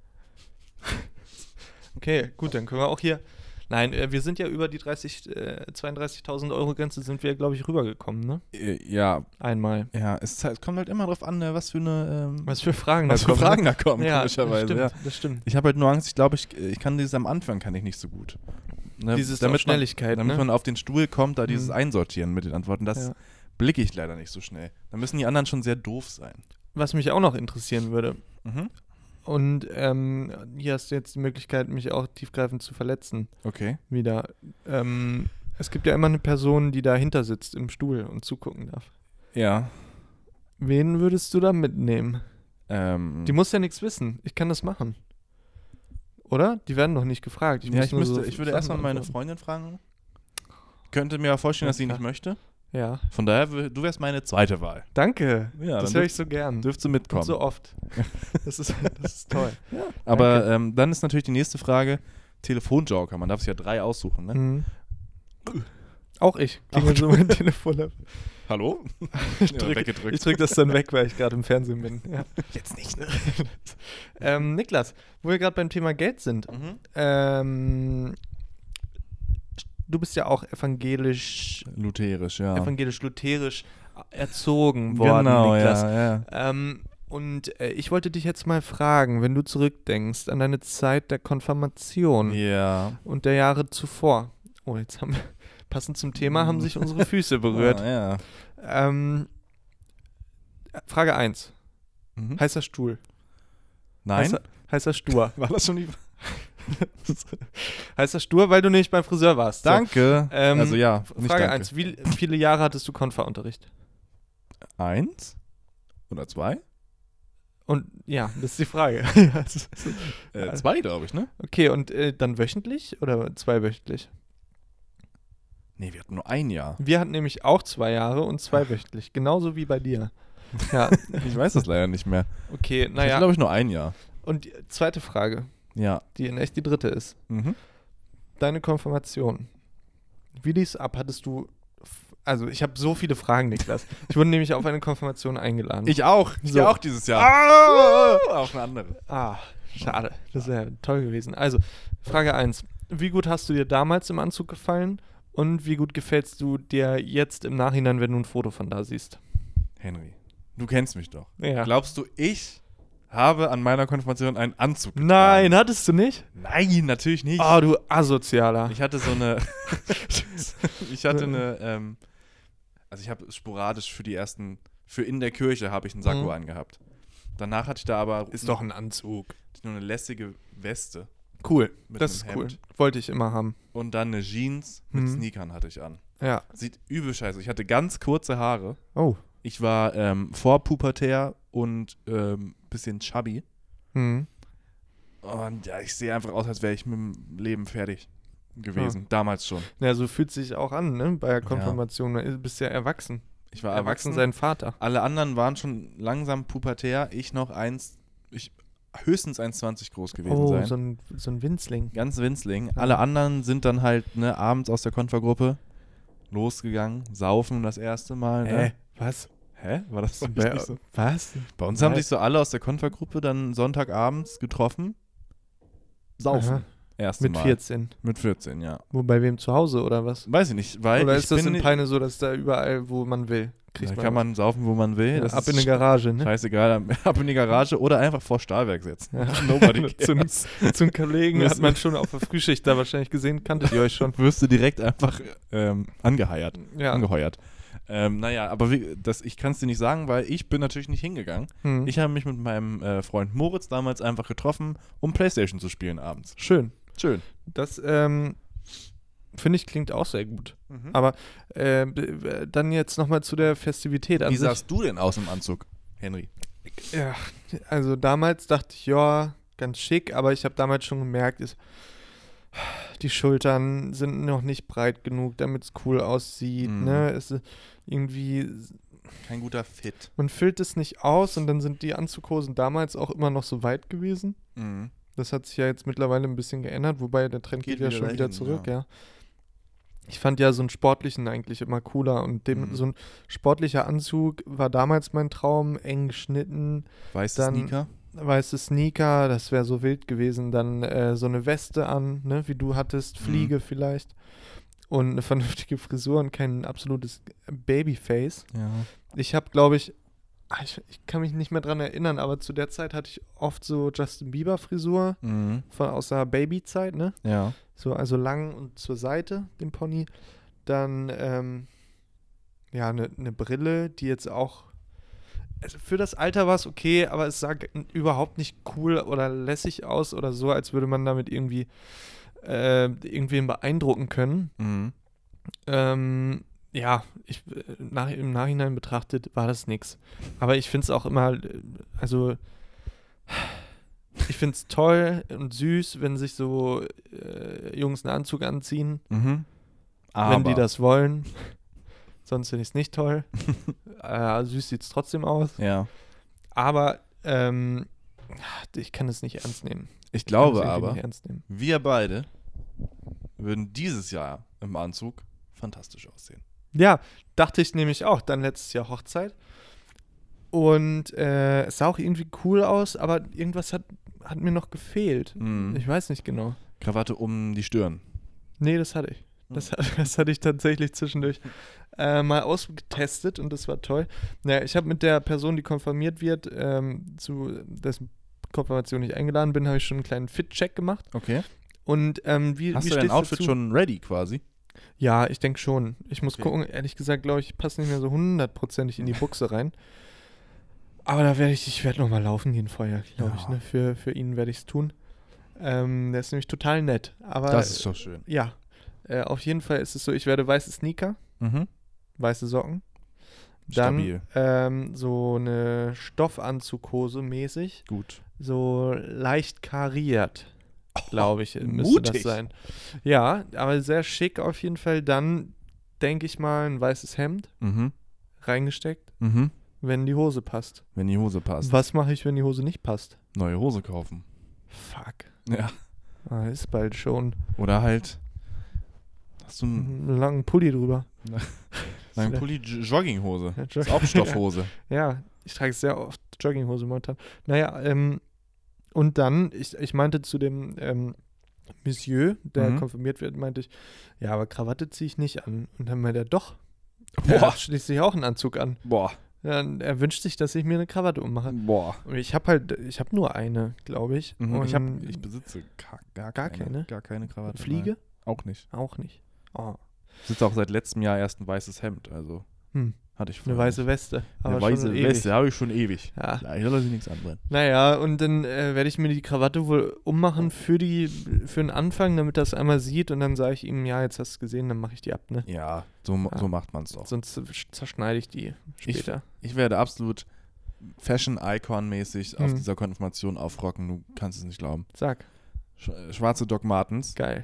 Okay, gut, dann können wir auch hier... Nein, äh, wir sind ja über die dreißig, äh, zweiunddreißigtausend Euro Grenze sind wir, glaube ich, rübergekommen, ne? Äh, Ja, Einmal. ja, es, es kommt halt immer drauf an, ne, was für eine, ähm, Was für Fragen was da für kommen. Fragen da kommen, Ja, das komischerweise. stimmt, Ja. das stimmt. Ich habe halt nur Angst, ich glaube, ich, ich kann dieses am Anfang kann ich nicht so gut. Ne, Dieses damit auf Schnelligkeit, man, Damit ne? man auf den Stuhl kommt, da dieses Mhm. Einsortieren mit den Antworten, das Ja. blicke ich leider nicht so schnell. Da müssen die anderen schon sehr doof sein. Was mich auch noch interessieren würde, Mhm. und ähm, hier hast du jetzt die Möglichkeit, mich auch tiefgreifend zu verletzen, Okay. wieder. Ähm, es gibt ja immer eine Person, die dahinter sitzt im Stuhl und zugucken darf. Ja. Wen würdest du da mitnehmen? Ähm, Die muss ja nichts wissen. Ich kann das machen. Oder? Die werden doch nicht gefragt. ja, muss ich, nur müsste, so ich würde Sachen erstmal meine antworten. Freundin fragen. Könnte mir ja vorstellen, Ja, dass sie klar. nicht möchte. Ja. Von daher, wür- du wärst meine zweite Wahl. Danke. Ja, das dann höre ich so gern. Dürfst du Und mitkommen. so oft. Das ist, das ist toll. Aber ähm, dann ist natürlich die nächste Frage, Telefonjoker. Man darf sich ja drei aussuchen, ne? Mhm. Auch ich. Klingel so mein Telefon ab. Hallo? Ich Ja, drücke weggedrückt. ich drück das dann weg, weil ich gerade im Fernsehen bin. Ja. Jetzt nicht, ne? ähm, Niklas, wo wir gerade beim Thema Geld sind. Mhm. Ähm, du bist ja auch evangelisch, Lutherisch, ja. evangelisch-lutherisch erzogen worden, Genau, Niklas. ja, ja. Ähm, und äh, ich wollte dich jetzt mal fragen, wenn du zurückdenkst an deine Zeit der Konfirmation Ja. und der Jahre zuvor. Oh, jetzt haben wir, passend zum Thema, haben sich unsere Füße berührt. Ah, ja. Ähm, Frage eins. Mhm. Heißer Stuhl. Nein? Heißer, heißer Stur. War das schon die heißer Stur, weil du nicht beim Friseur warst. So. Danke. Ähm, also ja, nicht Frage danke. eins. Wie viele Jahre hattest du Konfa-Unterricht? Eins? Oder zwei? Und ja, das ist die Frage. Äh, zwei, glaube ich, ne? Okay, und äh, dann wöchentlich oder zweiwöchentlich? Nee, wir hatten nur ein Jahr. Wir hatten nämlich auch zwei Jahre und zweiwöchentlich. Genauso wie bei dir. Ja, Ich weiß das leider nicht mehr. okay, Ich hatte, naja. glaube ich, nur ein Jahr. Und die zweite Frage, Ja. die in echt die dritte ist. Mhm. Deine Konfirmation. Wie lief's ab? Hattest du. f- Also, ich habe so viele Fragen, Niklas. Ich wurde nämlich auf eine Konfirmation eingeladen. Ich auch. Ich So. auch dieses Jahr. Ah! Auf eine andere. Ah, schade. Das wäre toll gewesen. Also, Frage eins. Wie gut hast du dir damals im Anzug gefallen? Und wie gut gefällst du dir jetzt im Nachhinein, wenn du ein Foto von da siehst? Henry, du kennst mich doch. Ja. Glaubst du, ich habe an meiner Konfirmation einen Anzug getragen? Nein, hattest du nicht? Nein, natürlich nicht. Oh, du Asozialer. Ich hatte so eine. ich hatte eine. Ähm, also, ich habe sporadisch für die ersten. Für in der Kirche habe ich einen Sakko Mhm. angehabt. Danach hatte ich da aber Ist doch ein Anzug. nur eine lässige Weste. Cool. Mit Das einem ist cool. Hemd. Wollte ich immer haben. Und dann eine Jeans mit Mhm. Sneakern hatte ich an. Ja. Sieht übel scheiße. Ich hatte ganz kurze Haare. Oh. Ich war ähm, vorpubertär und ähm, bisschen chubby. Mhm. Und ja, ich sehe einfach aus, als wäre ich mit dem Leben fertig gewesen. Damals schon. Ja, so fühlt sich auch an, ne? Bei der Konfirmation. Du bist ja erwachsen. Ich war Erwachsen erwachsen. sein Vater. Alle anderen waren schon langsam pubertär. Ich noch eins, ich höchstens eins Komma zwanzig groß gewesen Oh, sein. so ein, so ein Winzling. Ganz winzling. Ja. Alle anderen sind dann halt ne, abends aus der Konfergruppe losgegangen, saufen das erste Mal. Ne? Hä? Was? Hä? War das bei euch Bei, nicht so? was? Bei uns haben Was? sich so alle aus der Konfergruppe dann Sonntagabends getroffen. Saufen. Aha. Erste Mit Mal. vierzehn. Mit vierzehn, ja. Wo, bei wem zu Hause oder was? Weiß ich nicht, weil Oder ich ist das bin in nicht- Peine so, dass da überall, wo man will, kriegt Da man kann man saufen, wo man will. ja, das ab ist in eine Garage, ne? scheißegal. Ab in die Garage oder einfach vor Stahlwerk setzen. Ja. Nobody zum, cares. zum Kollegen Müssen- hat man schon auf der Frühschicht da wahrscheinlich gesehen, kanntet ihr euch schon. Wirst du direkt einfach ähm, angeheuert. Ja. Angeheuert. Ähm, naja, aber wie, das, ich kann es dir nicht sagen, weil ich bin natürlich nicht hingegangen. Hm. Ich habe mich mit meinem äh, Freund Moritz damals einfach getroffen, um Playstation zu spielen abends. Schön. Schön. Das, ähm, finde ich, klingt auch sehr gut. Mhm. Aber äh, b- dann jetzt nochmal zu der Festivität an Wie sich. sahst du denn aus im Anzug, Henry? Ja, also damals dachte ich, ja, ganz schick, aber ich habe damals schon gemerkt, ist, die Schultern sind noch nicht breit genug, damit es cool aussieht. Mhm. Ne? Es ist irgendwie, Kein guter Fit. man füllt es nicht aus und dann sind die Anzughosen damals auch immer noch so weit gewesen. Mhm. Das hat sich ja jetzt mittlerweile ein bisschen geändert, wobei der Trend geht, Geht ja wieder schon wieder dahin, zurück, ja. Ich fand ja so einen sportlichen eigentlich immer cooler und dem, Mhm. so ein sportlicher Anzug war damals mein Traum, eng geschnitten, Weiße Dann- Sneaker. weiße Sneaker, das wäre so wild gewesen, dann äh, so eine Weste an, ne, wie du hattest, Mhm. Fliege vielleicht und eine vernünftige Frisur und kein absolutes Babyface. Ja. Ich habe, glaube ich, ah, ich, ich kann mich nicht mehr dran erinnern, aber zu der Zeit hatte ich oft so Justin Bieber Frisur Mhm. von aus der Babyzeit, ne? Ja. So, also lang und zur Seite, den Pony. Dann, ähm, ja, eine ne Brille, die jetzt auch, also für das Alter war es okay, aber es sah g- überhaupt nicht cool oder lässig aus oder so, als würde man damit irgendwie, äh, irgendwen beeindrucken können. Mhm. Ähm, ja, ich, äh, nach, im Nachhinein betrachtet war das nix. Aber ich finde es auch immer, äh, also ich finde es toll und süß, wenn sich so äh, Jungs einen Anzug anziehen, Mhm. Aber. wenn die das wollen. Sonst finde ich es nicht toll. äh, süß sieht es trotzdem aus. Ja. Aber ähm, ich kann es nicht ernst nehmen. Ich Ich kann es glaube irgendwie aber, nicht ernst nehmen. wir beide würden dieses Jahr im Anzug fantastisch aussehen. Ja, dachte ich nämlich auch. Dann letztes Jahr Hochzeit. Und äh, es sah auch irgendwie cool aus, aber irgendwas hat, hat mir noch gefehlt. Mhm. Ich weiß nicht genau. Krawatte um die Stirn. Nee, das hatte ich. Das, hat- das hatte ich tatsächlich zwischendurch äh, mal ausgetestet und das war toll. Naja, ich habe mit der Person, die konfirmiert wird, ähm, zu dessen Konfirmation ich eingeladen bin, habe ich schon einen kleinen Fit-Check gemacht. Okay. Und ähm, wie, Hast wie du dein stehst Outfit dazu? schon ready quasi? Ja, ich denke schon. Ich muss Okay. gucken, ehrlich gesagt, glaube ich, ich passe nicht mehr so hundertprozentig in die Buchse rein. Aber da werde ich, ich werde nochmal laufen gehen vorher, glaube Ja. ich. Ne? Für, für ihn werde ich es tun. Ähm, der ist nämlich total nett. Aber Das ist doch schön. ja, äh, auf jeden Fall ist es so, ich werde weiße Sneaker, Mhm. weiße Socken. Dann Stabil. ähm, so eine Stoffanzughose mäßig, Gut. so leicht kariert, glaube ich, müsste das mutig. sein. Ja, aber sehr schick auf jeden Fall. Dann denke ich mal ein weißes Hemd Mhm. reingesteckt, Mhm. wenn die Hose passt. Wenn die Hose passt. Was mache ich, wenn die Hose nicht passt? Neue Hose kaufen. Fuck. Ja. Ah, ist bald schon. Oder halt. Hast du einen Einen langen Pulli drüber. langen Pulli J- Jogginghose? Ja, Ist auch Stoffhose. Ja, ich trage sehr oft Jogginghose momentan. Naja, ähm, und dann, ich, ich meinte zu dem ähm, Monsieur, der Mhm. konfirmiert wird, meinte ich, ja, aber Krawatte ziehe ich nicht an. Und dann meinte er, doch. Boah. Er hat schließlich auch einen Anzug an. Boah. Ja, und er wünscht sich, dass ich mir eine Krawatte ummache. Boah. Und ich habe halt, ich habe nur eine, glaube ich. Mhm. Und Ich, hab, ich besitze gar, gar, Gar keine, keine? Gar keine Krawatte. Fliege? Nein. Auch nicht. Auch nicht. Oh. Ich besitze auch seit letztem Jahr erst ein weißes Hemd. Also Hm. hatte ich Eine vorher weiße nicht. Weste. Eine Aber weiße schon ewig. Weste habe ich schon ewig. Ja. Ja, hier lasse ich nichts anbrennen. Naja, und dann äh, werde ich mir die Krawatte wohl ummachen für die für den Anfang, damit er es einmal sieht und dann sage ich ihm, ja, jetzt hast du es gesehen, dann mache ich die ab, ne? Ja, so, Ja. so macht man es doch. Sonst zerschneide ich die später. Ich werde absolut Fashion-Icon-mäßig auf Mhm. dieser Konfirmation aufrocken. Du kannst es nicht glauben. Sag, Sch äh, schwarze Doc Martens, geil.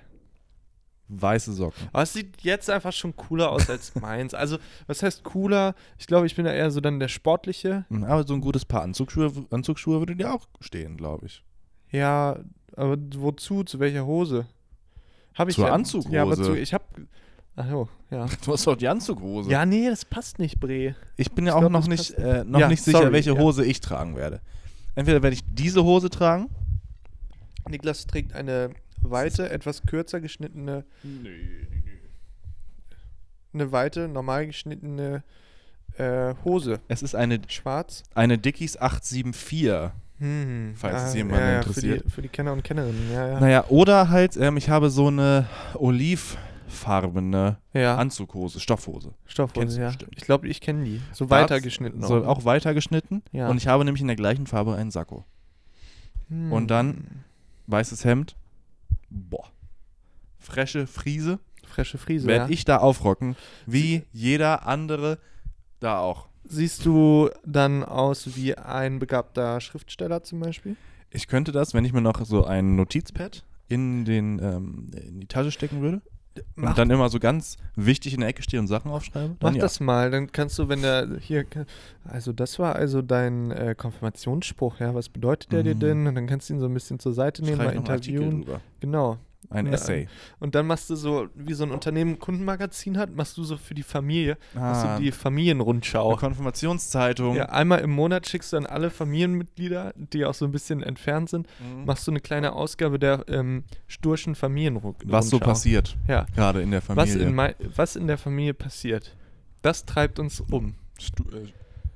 weiße Socken. Aber es sieht jetzt einfach schon cooler aus als meins. Also, was heißt cooler? Ich glaube, ich bin da eher so dann der Sportliche. Mhm, Aber so ein gutes Paar Anzugsschuhe, Anzugsschuhe würde dir auch stehen, glaube ich. Ja, aber wozu? Zu welcher Hose? Habe ich Zur ja, Anzughose. Ja, aber zu, ich habe Ach jo, ja. Du hast doch die Anzughose. Ja, nee, das passt nicht, Bre. Ich bin ja Ich auch glaub, noch das nicht, passt äh, noch Ja, nicht sicher, sorry, welche ja. Hose ich tragen werde. Entweder werde ich diese Hose tragen. Niklas trägt eine weite, etwas kürzer geschnittene, eine weite, normal geschnittene äh, Hose. Es ist eine, Schwarz. eine Dickies acht sieben vier. Hm. Falls es Ah, jemanden ja, ja, interessiert. Für die, für die Kenner und Kennerinnen, ja, ja. Naja, oder halt, ähm, ich habe so eine olivfarbene ja, Anzughose, Stoffhose. Kennst Stoffhose, du ja. bestimmt. Ich glaube, ich kenne die. So Da weiter hat's- geschnitten. So auch weiter geschnitten. Ja. Und ich habe nämlich in der gleichen Farbe einen Sakko. Hm. und dann- Weißes Hemd. Boah. Frische Friese. Frische Friese, Werde ja. ich da aufrocken, wie jeder andere da auch. Siehst du dann aus wie ein begabter Schriftsteller zum Beispiel? Ich könnte das, wenn ich mir noch so ein Notizpad in, den, ähm, in die Tasche stecken würde Mach, und dann immer so ganz wichtig in der Ecke stehe und Sachen aufschreibe. Dann mach ja. das mal, dann kannst du, wenn der hier, also das war also dein äh, Konfirmationsspruch, ja, was bedeutet der dir Mhm. denn? Und dann kannst du ihn so ein bisschen zur Seite nehmen, Schreibe mal ich noch einen Artikel interviewen. drüber. Genau, Ein Ja. Essay. Und dann machst du so, wie so ein Unternehmen ein Kundenmagazin hat, machst du so für die Familie, machst Ah, du die eine Familienrundschau. Konfirmationszeitung. Ja, einmal im Monat schickst du an alle Familienmitglieder, die auch so ein bisschen entfernt sind, Mhm. machst du eine kleine Ausgabe der ähm, Sturschen Familienrundschau. Was so passiert, Ja. gerade in der Was Familie. in, mei- was in der Familie passiert, das treibt uns um. Stu äh,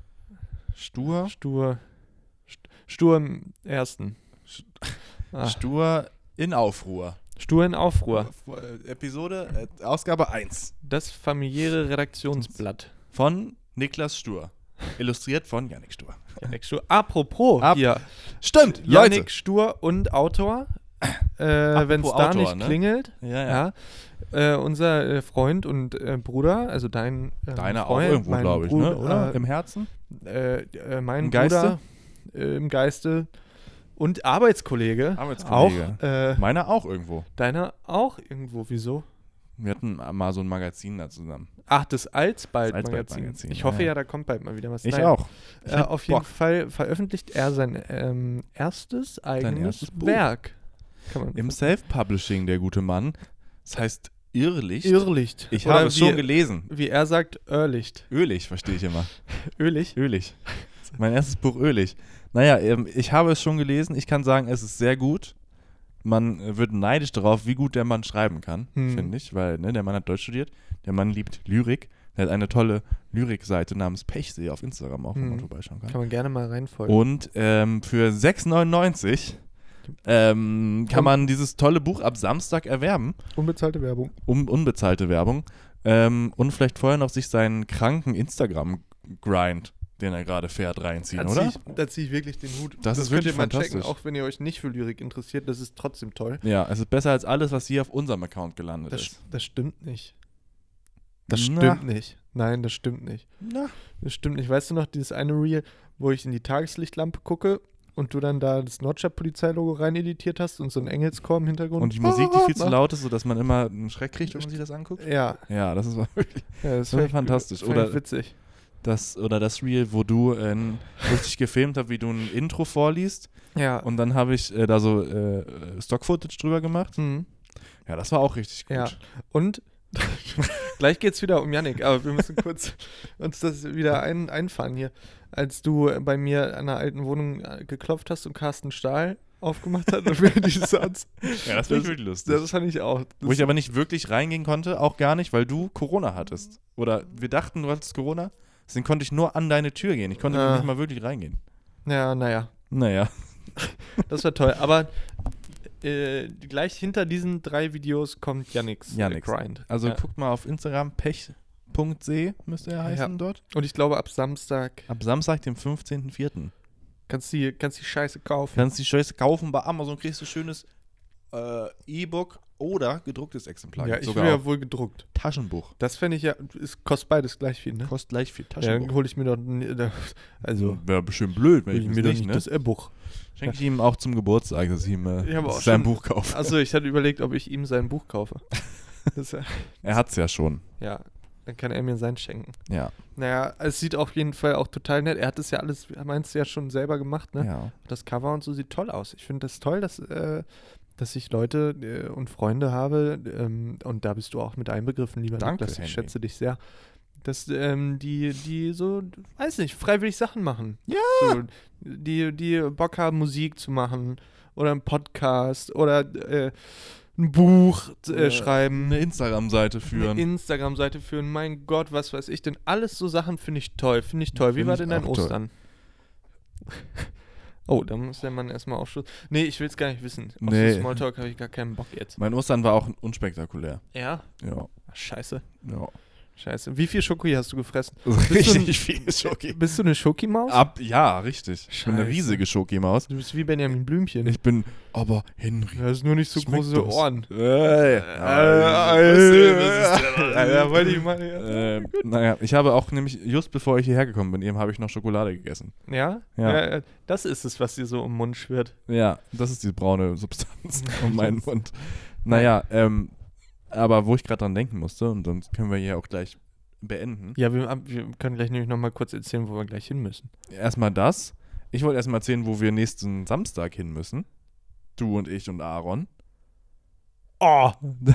stur, Stur, St- Stur im Ersten. St- Ah, stur in Aufruhr. Stur in Aufruhr. Äh, Episode, äh, Ausgabe eins Das familiäre Redaktionsblatt. von Niklas Stur. Illustriert von Yannick Stur. Yannick Stur. Apropos, Ab- hier. Stimmt, Yannick Leute. Stur und Autor. Äh, Wenn es Apropos da Autor, nicht ne? klingelt. Ja, ja. Ja. Äh, unser äh, Freund und äh, Bruder, also dein ähm, Deiner auch Freund, irgendwo, mein glaube ich, Bruder, ne? oder? Äh, Im Herzen? äh, äh, mein Im Bruder Geiste? äh, im Geiste und Arbeitskollege. Arbeitskollege. Auch. Äh, Meiner auch irgendwo. deiner auch irgendwo. Wieso? Wir hatten mal so ein Magazin da zusammen. Ach, das Alsbald-Magazin. Alsbald-Magazin, Ich ja, hoffe ja. ja, da kommt bald mal wieder was. Ich Nein. auch. Ich Äh, hätt auf jeden Bock. Fall veröffentlicht er sein ähm, erstes eigenes erstes Buch. Werk. Kann man Im Self-Publishing, der gute Mann. Das heißt Irrlicht. Irrlicht. Ich Oder habe es wie, schon gelesen. Wie er sagt, Irrlicht. Ölig, verstehe ich immer. Ölig? Ölig. Mein erstes Buch Ölig. Naja, ähm, ich habe es schon gelesen. Ich kann sagen, es ist sehr gut. Man äh, wird neidisch darauf, wie gut der Mann schreiben kann, Hm. finde ich. Weil ne, der Mann hat Deutsch studiert. Der Mann liebt Lyrik. Er hat eine tolle Lyrikseite namens Pechsee auf Instagram auch, wo Hm. man vorbeischauen kann. Kann man gerne mal reinfolgen. Und ähm, für sechs neunundneunzig ähm, kann Und- man dieses tolle Buch ab Samstag erwerben. Unbezahlte Werbung. Um, unbezahlte Werbung. Ähm, und vielleicht vorher noch sich seinen kranken Instagram-Grind, den er gerade fährt, reinziehen, Da oder? ziehe ich, da zieh ich wirklich den Hut. Das ist könnt wirklich ihr mal checken, fantastisch. auch wenn ihr euch nicht für Lyrik interessiert. Das ist trotzdem toll. Ja, es ist besser als alles, was hier auf unserem Account gelandet Das, ist. das stimmt nicht. Das Na. stimmt nicht. Nein, das stimmt nicht. Na. Das stimmt nicht. Weißt du noch, dieses eine Reel, wo ich in die Tageslichtlampe gucke und du dann da das Nordstadt-Polizeilogo rein editiert hast und so ein Engelschor im Hintergrund. Und die Musik, die viel zu macht? laut ist, sodass man immer einen Schreck kriegt, wenn man sich das anguckt. Ja, Ja, das ist wirklich ja das Ja, fand ich- fantastisch. fand Oder- ich witzig. das, oder das Reel, wo du äh, richtig gefilmt hast, wie du ein Intro vorliest. Ja. Und dann habe ich äh, da so äh, Stock-Footage drüber gemacht. Mhm. Ja, das war auch richtig gut. Ja. Und gleich geht's wieder um Yannick, aber wir müssen kurz uns das wieder ein, einfahren hier. Als du bei mir an einer alten Wohnung äh, geklopft hast und Carsten Stahl aufgemacht hat und mir die Satz. Ja, das war wirklich lustig. Das fand ich auch. Das Wo ich aber nicht wirklich reingehen konnte, auch gar nicht, weil du Corona hattest. Oder wir dachten, du hattest Corona. Deswegen konnte ich nur an deine Tür gehen. Ich konnte Ah. nicht mal wirklich reingehen. ja, naja, Naja. das war toll. Aber äh, gleich hinter diesen drei Videos kommt Yannicks äh, Yannicks. Grind. Also ja. guckt mal auf Instagram, pech punkt see müsste er heißen Ja. dort. Und ich glaube, ab Samstag Ab Samstag, dem fünfzehnten vierten kannst du die, kannst die Scheiße kaufen. Kannst die Scheiße kaufen. Bei Amazon kriegst du schönes äh, E-Book oder gedrucktes Exemplar. ja, Gibt's ich sogar will ja auch wohl gedruckt. Taschenbuch. Das fände ich ja, es kostet beides gleich viel, ne? Kostet gleich viel Ja, Taschenbuch. dann hole ich mir doch, n- da- also, Wäre bestimmt blöd, wenn hol ich ich das mir doch nicht, nicht ne? das E-Buch. Schenke ich ihm auch zum Geburtstag, dass ich ihm äh, Ich habe auch sein schon- Buch kaufe. Also ich hatte überlegt, ob ich ihm sein Buch kaufe. Das, äh, Er hat's ja schon. ja, dann kann er mir sein schenken. Ja. Naja, es sieht auf jeden Fall auch total nett. Er hat das ja alles, meinst du, ja schon selber gemacht, ne? Ja. Das Cover und so sieht toll aus. Ich finde das toll, dass, äh, dass ich Leute äh, und Freunde habe, ähm, und da bist du auch mit einbegriffen, lieber Danke, Niklas, ich Henry. schätze dich sehr, dass ähm, die, die so, weiß nicht, freiwillig Sachen machen. Ja. So, die, die Bock haben, Musik zu machen oder einen Podcast oder äh, ein Buch äh, Äh, schreiben, Eine Instagram-Seite führen. eine Instagram-Seite führen, mein Gott, was weiß ich denn. Alles so Sachen finde ich toll, finde ich toll. Wie Find war ich denn dein auch toll. Ostern? Oh, da muss der Mann erstmal aufschluss. Nee, ich will es gar nicht wissen. Auf Nee. so Smalltalk habe ich gar keinen Bock jetzt. Mein Ostern war auch unspektakulär. Ja? Ja. Ach, scheiße. Ja. Scheiße. Wie viel Schoki hast du gefressen? Bist du Richtig viel Schoki. Bist du eine Schokimaus? Ab, ja, richtig. Ich bin eine Scheiße. riesige Schokimaus. Du bist wie Benjamin Blümchen. Ich bin, aber Henry. Du hast nur nicht so schmeckt große das. Ohren. Ey. Ja, ja, wollte ich mal. Ja? Äh, naja, ich habe auch nämlich, just bevor ich hierher gekommen bin, eben habe ich noch Schokolade gegessen. Ja? Ja. Ja, das ist es, was dir so im Mund schwirrt. Ja, das ist die braune Substanz um meinen Mund. Naja, ähm, aber wo ich gerade dran denken musste, und dann können wir hier auch gleich beenden. Ja, wir, wir können gleich nämlich nochmal kurz erzählen, wo wir gleich hin müssen. Erstmal das. Ich wollte erstmal erzählen, wo wir nächsten Samstag hin müssen. Du und ich und Aaron. Oh.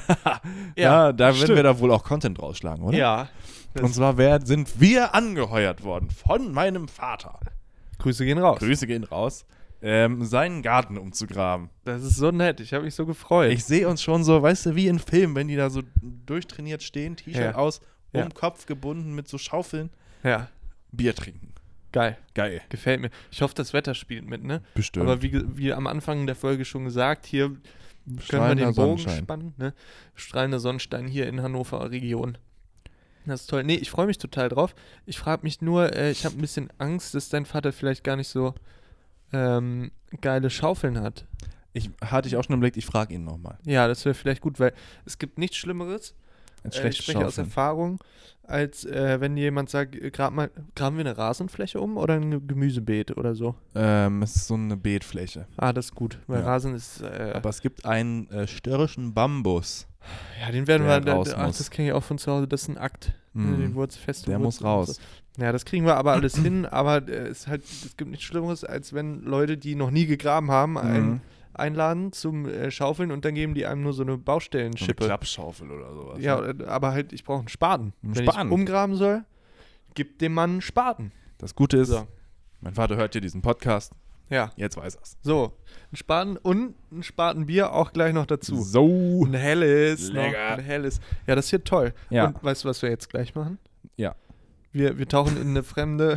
ja, da stimmt. werden wir da wohl auch Content rausschlagen, oder? Ja. Und zwar wer, sind wir angeheuert worden von meinem Vater. Grüße gehen raus. Grüße gehen raus. Ähm, seinen Garten umzugraben. Das ist so nett. Ich habe mich so gefreut. Ich sehe uns schon so, weißt du, wie in Filmen, wenn die da so durchtrainiert stehen, T-Shirt Ja. aus, um Ja. Kopf gebunden mit so Schaufeln, ja. Bier trinken. Geil. Geil. Gefällt mir. Ich hoffe, das Wetter spielt mit, ne? Bestimmt. Aber wie, ge- wie am Anfang der Folge schon gesagt, hier können wir Strahlender den Bogen Sonnenschein. spannen, ne? Strahlender Sonnenstein hier in Hannover Region. Das ist toll. Nee, ich freue mich total drauf. Ich frage mich nur, äh, ich habe ein bisschen Angst, dass dein Vater vielleicht gar nicht so ähm, geile Schaufeln hat. Ich hatte ich auch schon überlegt, ich frage ihn nochmal. Ja, das wäre vielleicht gut, weil es gibt nichts Schlimmeres, Als äh, ich schlechte spreche aus Schaufeln. Erfahrung, als äh, wenn jemand sagt, äh, grab mal, graben wir eine Rasenfläche um oder ein Gemüsebeet oder so. Ähm, es ist so eine Beetfläche. Ah, das ist gut, weil Ja. Rasen ist, äh, Aber es gibt einen äh, störrischen Bambus. ja, den werden der wir, raus da, ach, muss. das kenne ich auch von zu Hause, das ist ein Akt, Mhm. ne, die Wurzel fest. Der muss raus. Ja, das kriegen wir aber alles hin, aber äh, es ist halt, es gibt nichts Schlimmeres, als wenn Leute, die noch nie gegraben haben, ein, Mhm. einladen zum äh, Schaufeln und dann geben die einem nur so eine So eine Baustellenschippe. Klappschaufel oder sowas. Ja, äh, aber halt, ich brauche einen Spaten. Einen Wenn Spaten. ich umgraben soll, gib dem Mann einen Spaten. Das Gute ist, So. mein Vater hört hier diesen Podcast. Ja, Jetzt weiß er's. so. Ein Spaten und ein Spatenbier auch gleich noch dazu. So. Ein helles. Noch, Lecker. ein helles. Ja, das hier toll. Ja. Und weißt du, was wir jetzt gleich machen? Ja. Wir, wir tauchen in eine fremde.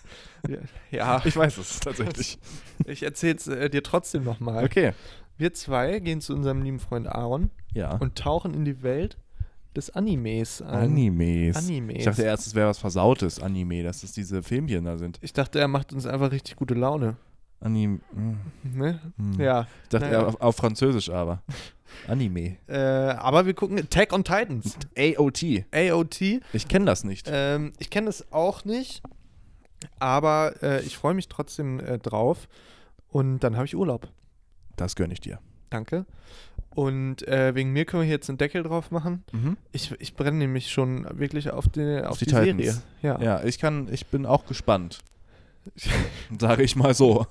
ja, Ich weiß es tatsächlich. ich erzähl's äh, dir trotzdem nochmal. Okay. Wir zwei gehen zu unserem lieben Freund Aaron Ja. und tauchen in die Welt des Animes ein. Animes. Animes. Ich dachte erst, es wäre was Versautes, Anime, dass es diese Filmchen da sind. Ich dachte, er macht uns einfach richtig gute Laune. Anime. hm, Ne? hm. Ja. Ich dachte Naja. eher auf, auf Französisch aber. Anime. Äh, aber wir gucken Attack on Titans. A O T. A O T. Ich kenne das nicht. Ähm, ich kenne das auch nicht, aber äh, ich freue mich trotzdem äh, drauf. Und dann habe ich Urlaub. Das gönne ich dir. Danke. Und äh, wegen mir können wir hier jetzt einen Deckel drauf machen. Mhm. Ich, ich brenne nämlich schon wirklich auf die, auf Auf die, die Serie. Titans. Ja. Ja, ich kann, ich bin auch gespannt. Sage ich mal so.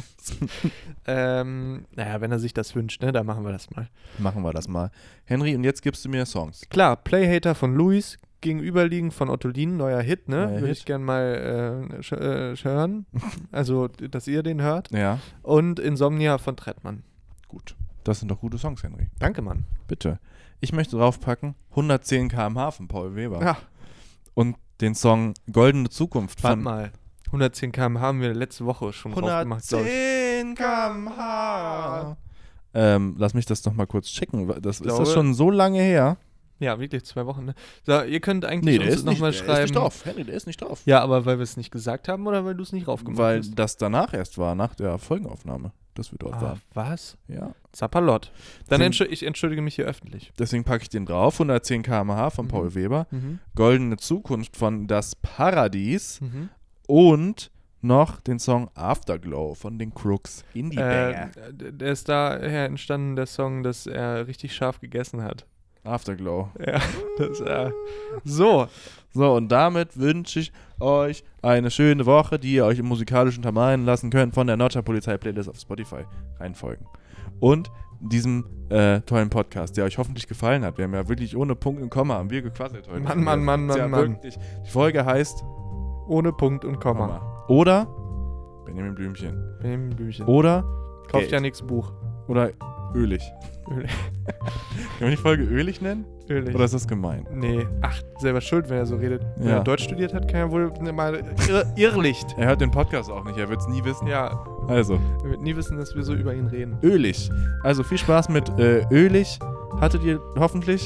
Ähm, naja, wenn er sich das wünscht, ne, dann machen wir das mal. Machen wir das mal. Henry, und jetzt gibst du mir Songs. Klar, Playhater von Luis, gegenüberliegend von Ottolin, neuer Hit, ne? Neuer Würde Hit. ich gern mal äh, sch äh, hören. Also, dass ihr den hört. Ja, Und Insomnia von Trettmann. gut. Das sind doch gute Songs, Henry. Danke, Mann. Bitte. Ich möchte draufpacken hundertzehn Kilometer pro Stunde von Paul Weber. Ja, Und den Song Goldene Zukunft warte von mal. hundertzehn Kilometer pro Stunde haben wir letzte Woche schon drauf gemacht, glaub ich. hundertzehn Kilometer pro Stunde. Ähm, lass mich das noch mal kurz checken. Das, ist glaube- das schon so lange her? Ja, wirklich, zwei Wochen, ne? So, ihr könnt eigentlich uns nochmal der ist schreiben. nicht drauf. Henry, der ist nicht drauf. Ja, aber weil wir es nicht gesagt haben oder weil du es nicht raufgemacht Weil hast? das danach erst war, nach der Folgenaufnahme, dass wir dort Ah, waren. was? Ja. Zappalott. Dann Fün- entschuldige ich entschuldige mich hier öffentlich. Deswegen packe ich den drauf. hundertzehn Kilometer pro Stunde von Mhm. Paul Weber. Mhm. Goldene Zukunft von Das Paradies. Mhm. Und noch den Song Afterglow von den Crooks. Indie-Banger. Äh, d- der ist daher entstanden, der Song, dass er richtig scharf gegessen hat. Afterglow. Ja, das, äh, so. So, und damit wünsche ich euch eine schöne Woche, die ihr euch im musikalischen untermalen lassen könnt von der Nordschau-Polizei-Playlist auf Spotify reinfolgen. Und diesem äh, tollen Podcast, der euch hoffentlich gefallen hat. Wir haben ja wirklich ohne Punkt und Komma haben wir gequasselt heute. Mann, Mann, Mann, Das ist Mann, ja Mann. wirklich- Die Folge heißt Ohne Punkt und Komma. Komma. Oder Benjamin Blümchen. Benjamin Blümchen. Oder Kauft Geld. ja nichts Buch. Oder ölig. Ölig. Können wir die Folge ölig nennen? Ölig. Oder ist das gemein? Nee. Ach, selber schuld, wenn er so redet. Wenn Ja. er Deutsch studiert hat, kann er wohl mal Irr Irrlicht. Er hört den Podcast auch nicht, er wird es nie wissen. Ja, Also, er wird nie wissen, dass wir so über ihn reden. ölig. Also viel Spaß mit äh, ölig. Hattet ihr hoffentlich.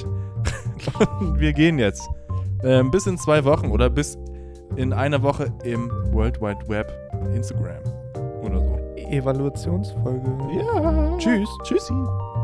Und wir gehen jetzt. Ähm, bis in zwei Wochen oder bis in einer Woche im World Wide Web Instagram. Oder so. Evaluationsfolge. Ja. Tschüss. Tschüssi.